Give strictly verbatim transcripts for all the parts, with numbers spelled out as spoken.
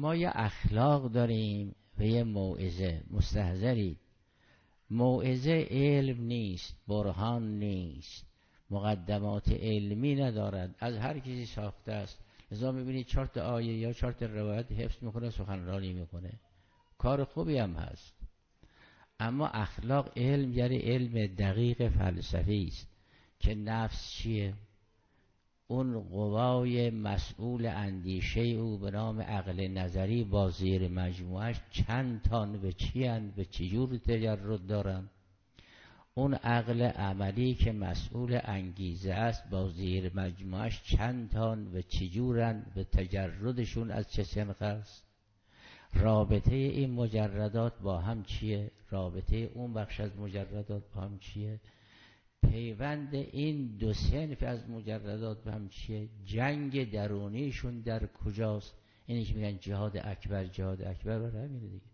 ما یه اخلاق داریم و یه موعظه. مستحضرید، موعظه علم نیست، برهان نیست، مقدمات علمی ندارد، از هر کسی ساخته است. لذا میبینید چهار تا آیه یا چهار تا روایت حفظ میکنه، سخنرانی میکنه، کار خوبی هم هست. اما اخلاق علم یعنی علم دقیق فلسفی است که نفس چیه، اون قوای مسئول اندیشه او به نام عقل نظری با زیر مجموعش چند تان به چی اند، به چجور تجرد دارن، اون عقل عملی که مسئول انگیزه است با زیر مجموعش چند تان و چجورن، به تجردشون از چه سنخ است، رابطه این مجردات با هم چیه، رابطه اون بخش از مجردات با هم چیه، پیوند این دو صنف از مجردات به هم چیه، جنگ درونیشون در کجاست. اینی که میگن جهاد اکبر، جهاد اکبر برای همینه دیگه.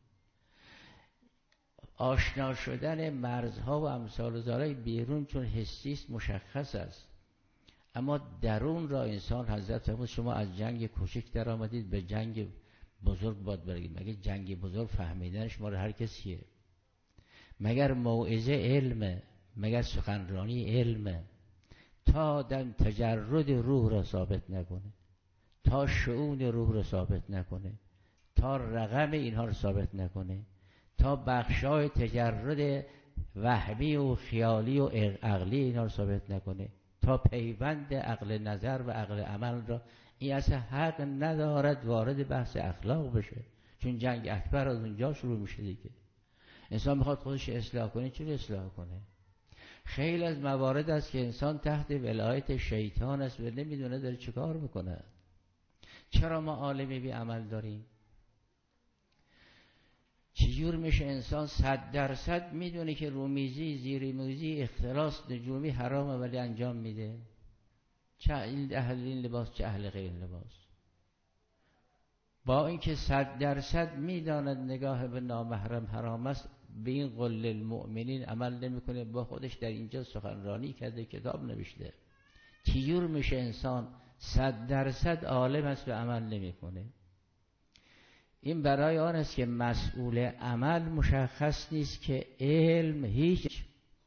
آشنا شدن مرزها و امثال ذالک بیرون چون حسیست مشخص است، اما درون را انسان، حضرت فرمود شما از جنگ کوچک در آمدید به جنگ بزرگ باید برگید. مگه جنگ بزرگ فهمیدنش ما رو هر کسیه؟ مگر موعظه علمه؟ مگر سخنرانی علمه؟ تا آدم تجرد روح را ثابت نکنه، تا شؤون روح را ثابت نکنه، تا رقم اینها را ثابت نکنه، تا بخشای تجرد وهمی و خیالی و عقلی اینها را ثابت نکنه، تا پیوند عقل نظر و عقل عمل را، این اصلا حق ندارد وارد بحث اخلاق بشه. چون جنگ اکبر از اونجا شروع میشه دیگه. انسان میخواد خودش اصلاح کنه، چون اصلاح کنه؟ خیلی از موارد است که انسان تحت ولایت شیطان است و نمیدونه داره چه کار میکنه. چرا ما عالمی بی عمل داریم؟ چجور میشه انسان صد درصد میدونه که رومیزی، زیرمیزی، اختلاس نجومی حرامه ولی انجام میده؟ چه اهل این لباس چه اهل غیر لباس. با اینکه صد درصد میداند نگاه به نامحرم حرام است، به این قل المؤمنین عمل نمیکنه، با خودش در اینجا سخنرانی کرده، کتاب نوشته. چجور میشه انسان صد درصد عالم است و عمل نمیکنه؟ این برای آن است که مسئول عمل مشخص نیست که علم هیچ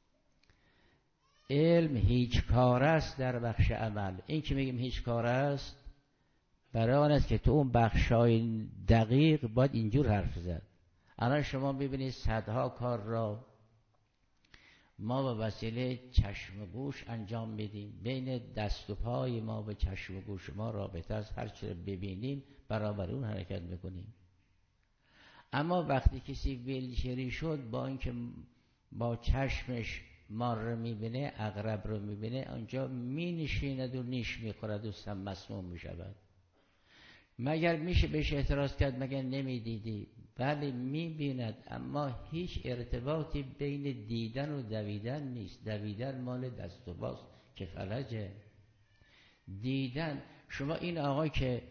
علم هیچ کار است در بخش عمل. این که میگیم هیچ کار است برای آن است که تو اون بخشای دقیق باید اینجور حرف زد. الان شما ببینید صدها کار را ما به وسیله چشم و گوش انجام میدیم. بین دست و پای ما به چشم و گوش ما رابطه است، هر چی رو ببینیم برابر اون حرکت میکنیم. اما وقتی کسی ویلچری شد، با اینکه با چشمش مار رو میبینه، عقرب رو میبینه، آنجا مینشیند و نیش میخورد و سم مسموم میشود. مگر میشه بهش اعتراض کرد مگر نمیدیدی؟ بله میبیند، اما هیچ ارتباطی بین دیدن و دویدن نیست. دویدن مال دست و باست که فلجه. دیدن، شما این آقای که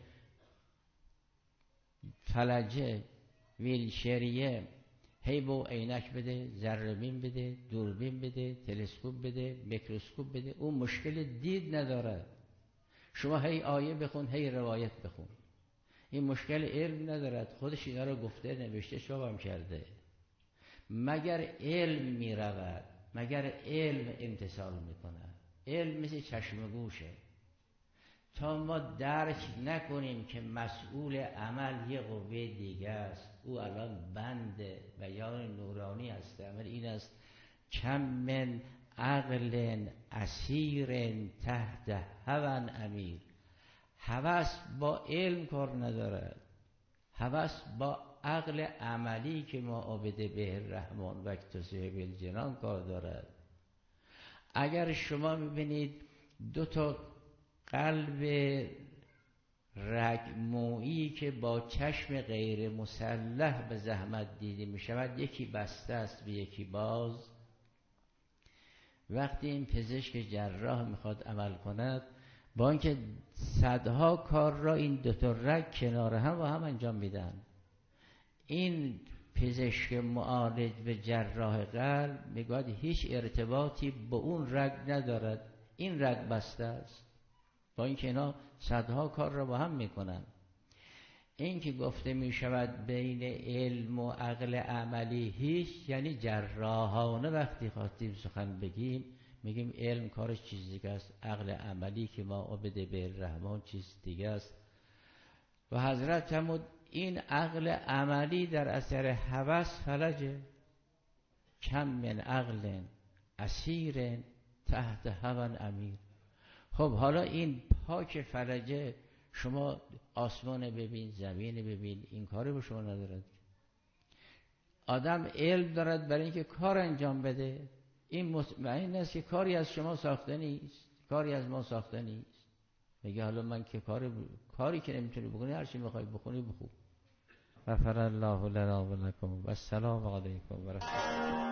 فلجه، ویلچریه، هی به عینک بده، ذره‌بین بده، دوربین بده، تلسکوپ بده، میکروسکوپ بده، اون مشکل دید نداره. شما هی آیه بخون، هی روایت بخون، این مشکل علم ندارد. خودش اینا رو گفته، نوشته، شابم کرده. مگر علم می رود، مگر علم امتثال می کند. علم مثل چشم گوشه. تا ما درک نکنیم که مسئول عمل یه قوه دیگه است، او الان بنده و یا نورانی است. عمل این است کم من عقل اسیر تحت هوى امیر. هوس با علم کار ندارد، هوس با عقل عملی که ما عابد به الرحمن و اکتسب بالجنان کار دارد. اگر شما میبینید دو تا قلب رگمویی که با چشم غیر مسلح به زحمت دیده می شود، یکی بسته است و یکی باز، وقتی این پزشک جراح میخواد عمل کند، با اینکه صدها کار را این دو تا رگ کنار هم و هم انجام میدن، این پزشک معالج و جراح قلب میگوید هیچ ارتباطی با اون رگ ندارد، این رگ بسته است، با اینکه اینا صدها کار را با هم میکنن. این که گفته می شود بین علم و عقل عملی هیچ، یعنی جراحانه وقتی خواستیم سخن بگیم میگیم علم کارش چیز دیگه است، عقل عملی که ما عبد به الرحمن چیز دیگه است. و حضرت فرمود این عقل عملی در اثر هوس فلجه، کم من عقل اسیر تحت هوى امیر. خب حالا این پاک فلجه، شما آسمان ببین، زمین ببین، این کاری به شما ندارد. آدم علم دارد برای اینکه کار انجام بده، این مطمئن است که کاری از شما ساخته نیست، کاری از ما ساخته نیست. میگه حالا من که کاری کاری که نمیتونی بکنی، هر چی میخوای بخونی بخون. غفر الله لنا و لکم و السلام علیکم و رحمت الله.